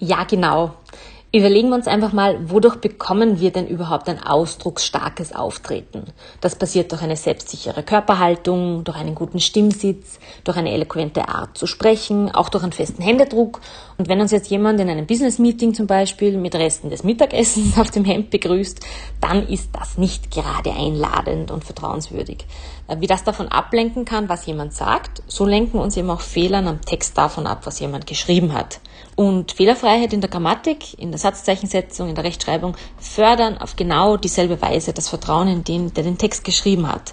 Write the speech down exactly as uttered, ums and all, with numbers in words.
Ja, genau. Überlegen wir uns einfach mal, wodurch bekommen wir denn überhaupt ein ausdrucksstarkes Auftreten? Das passiert durch eine selbstsichere Körperhaltung, durch einen guten Stimmsitz, durch eine eloquente Art zu sprechen, auch durch einen festen Händedruck. Und wenn uns jetzt jemand in einem Business-Meeting zum Beispiel mit Resten des Mittagessens auf dem Hemd begrüßt, dann ist das nicht gerade einladend und vertrauenswürdig. Wie das davon ablenken kann, was jemand sagt, so lenken uns eben auch Fehlern am Text davon ab, was jemand geschrieben hat. Und Fehlerfreiheit in der Grammatik, in der Satzzeichensetzung, in der Rechtschreibung fördern auf genau dieselbe Weise das Vertrauen in den, der den Text geschrieben hat.